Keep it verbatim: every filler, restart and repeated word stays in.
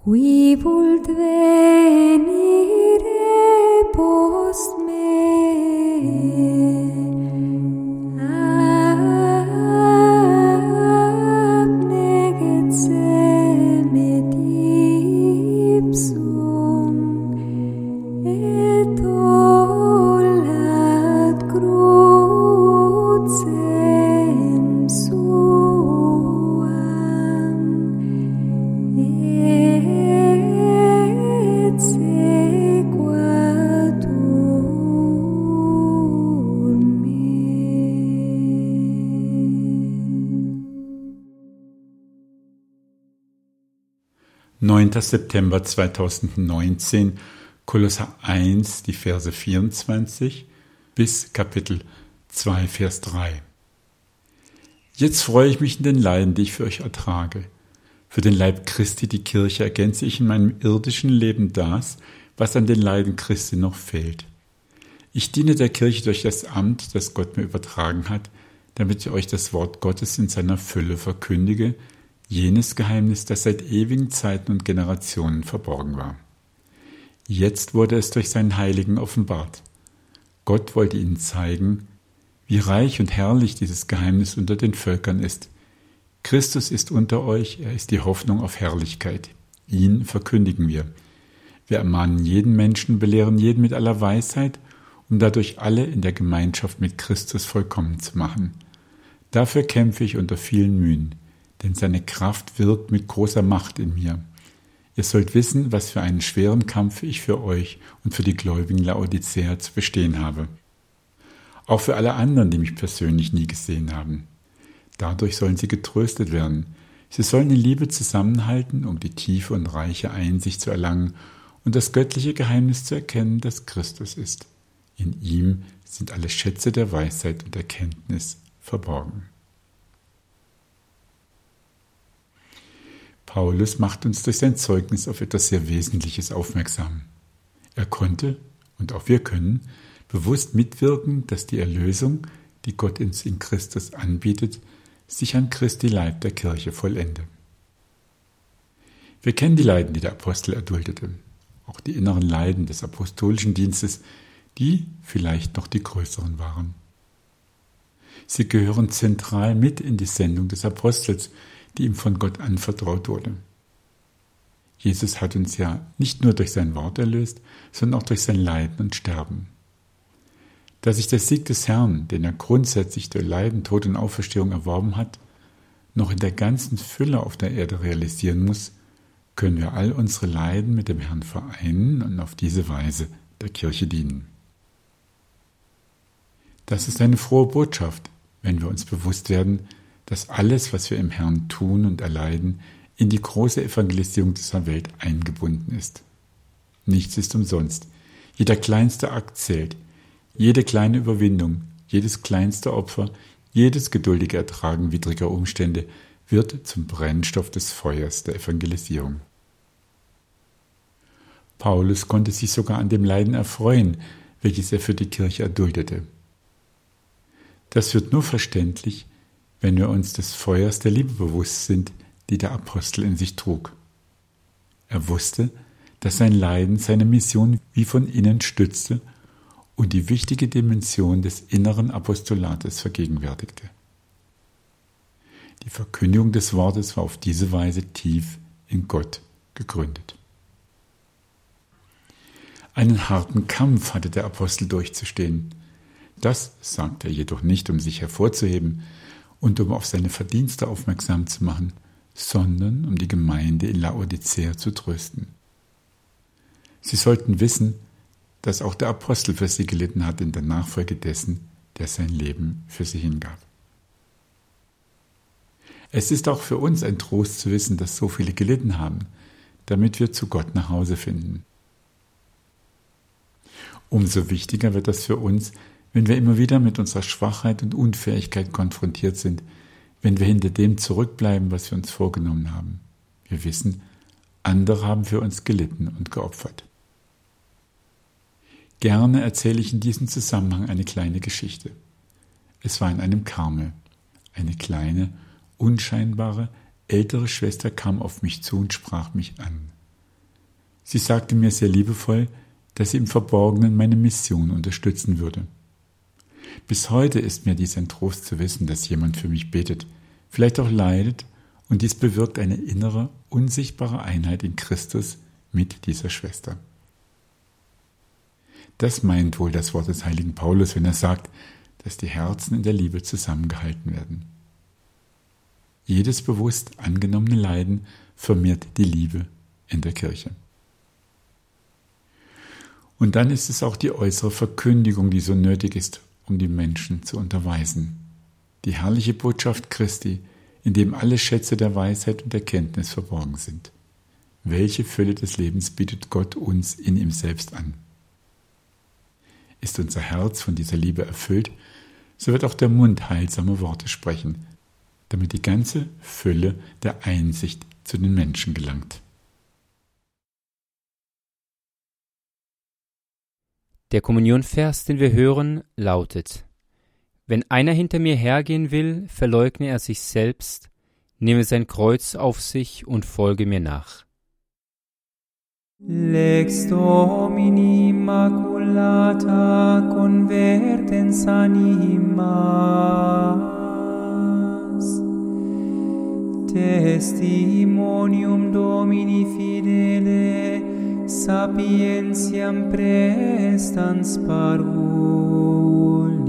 Qui vult venire post me, abneget se med ipsum, et tollat crucem suam, et sequatur me. neunter September zweitausendneunzehn, Kolosser eins, die Verse vierundzwanzig bis Kapitel zwei, Vers drei. Jetzt freue ich mich in den Leiden, die ich für euch ertrage. Für den Leib Christi, die Kirche, ergänze ich in meinem irdischen Leben das, was an den Leiden Christi noch fehlt. Ich diene der Kirche durch das Amt, das Gott mir übertragen hat, damit ich euch das Wort Gottes in seiner Fülle verkündige, jenes Geheimnis, das seit ewigen Zeiten und Generationen verborgen war. Jetzt wurde es durch seinen Heiligen offenbart. Gott wollte ihnen zeigen, wie reich und herrlich dieses Geheimnis unter den Völkern ist. Christus ist unter euch, er ist die Hoffnung auf Herrlichkeit. Ihn verkündigen wir. Wir ermahnen jeden Menschen, belehren jeden mit aller Weisheit, um dadurch alle in der Gemeinschaft mit Christus vollkommen zu machen. Dafür kämpfe ich unter vielen Mühen, denn seine Kraft wirkt mit großer Macht in mir. Ihr sollt wissen, was für einen schweren Kampf ich für euch und für die Gläubigen Laodicea zu bestehen habe. Auch für alle anderen, die mich persönlich nie gesehen haben. Dadurch sollen sie getröstet werden. Sie sollen in Liebe zusammenhalten, um die tiefe und reiche Einsicht zu erlangen und das göttliche Geheimnis zu erkennen, das Christus ist. In ihm sind alle Schätze der Weisheit und Erkenntnis verborgen. Paulus macht uns durch sein Zeugnis auf etwas sehr Wesentliches aufmerksam. Er konnte, und auch wir können, bewusst mitwirken, dass die Erlösung, die Gott uns in Christus anbietet, sich an Christi Leib der Kirche vollende. Wir kennen die Leiden, die der Apostel erduldete, auch die inneren Leiden des apostolischen Dienstes, die vielleicht noch die größeren waren. Sie gehören zentral mit in die Sendung des Apostels, die ihm von Gott anvertraut wurde. Jesus hat uns ja nicht nur durch sein Wort erlöst, sondern auch durch sein Leiden und Sterben. Da sich der Sieg des Herrn, den er grundsätzlich durch Leiden, Tod und Auferstehung erworben hat, noch in der ganzen Fülle auf der Erde realisieren muss, können wir all unsere Leiden mit dem Herrn vereinen und auf diese Weise der Kirche dienen. Das ist eine frohe Botschaft, wenn wir uns bewusst werden, dass alles, was wir im Herrn tun und erleiden, in die große Evangelisierung dieser Welt eingebunden ist. Nichts ist umsonst. Jeder kleinste Akt zählt. Jede kleine Überwindung, jedes kleinste Opfer, jedes geduldige Ertragen widriger Umstände wird zum Brennstoff des Feuers der Evangelisierung. Paulus konnte sich sogar an dem Leiden erfreuen, welches er für die Kirche erduldete. Das wird nur verständlich, wenn wir uns des Feuers der Liebe bewusst sind, die der Apostel in sich trug. Er wusste, dass sein Leiden seine Mission wie von innen stützte und die wichtige Dimension des inneren Apostolates vergegenwärtigte. Die Verkündigung des Wortes war auf diese Weise tief in Gott gegründet. Einen harten Kampf hatte der Apostel durchzustehen. Das sagte er jedoch nicht, um sich hervorzuheben und um auf seine Verdienste aufmerksam zu machen, sondern um die Gemeinde in Laodicea zu trösten. Sie sollten wissen, dass auch der Apostel für sie gelitten hat in der Nachfolge dessen, der sein Leben für sie hingab. Es ist auch für uns ein Trost zu wissen, dass so viele gelitten haben, damit wir zu Gott nach Hause finden. Umso wichtiger wird das für uns, wenn wir immer wieder mit unserer Schwachheit und Unfähigkeit konfrontiert sind, wenn wir hinter dem zurückbleiben, was wir uns vorgenommen haben. Wir wissen, andere haben für uns gelitten und geopfert. Gerne erzähle ich in diesem Zusammenhang eine kleine Geschichte. Es war in einem Karmel. Eine kleine, unscheinbare, ältere Schwester kam auf mich zu und sprach mich an. Sie sagte mir sehr liebevoll, dass sie im Verborgenen meine Mission unterstützen würde. Bis heute ist mir dies ein Trost zu wissen, dass jemand für mich betet, vielleicht auch leidet, und dies bewirkt eine innere, unsichtbare Einheit in Christus mit dieser Schwester. Das meint wohl das Wort des heiligen Paulus, wenn er sagt, dass die Herzen in der Liebe zusammengehalten werden. Jedes bewusst angenommene Leiden vermehrt die Liebe in der Kirche. Und dann ist es auch die äußere Verkündigung, die so nötig ist, um die Menschen zu unterweisen. Die herrliche Botschaft Christi, in dem alle Schätze der Weisheit und Erkenntnis verborgen sind. Welche Fülle des Lebens bietet Gott uns in ihm selbst an? Ist unser Herz von dieser Liebe erfüllt, so wird auch der Mund heilsame Worte sprechen, damit die ganze Fülle der Einsicht zu den Menschen gelangt. Der Kommunionvers, den wir hören, lautet: Wenn einer hinter mir hergehen will, verleugne er sich selbst, nehme sein Kreuz auf sich und folge mir nach. Lex Domini Immaculata convertens animas, testimonium Domini fidele, sapientiam prestans parvul.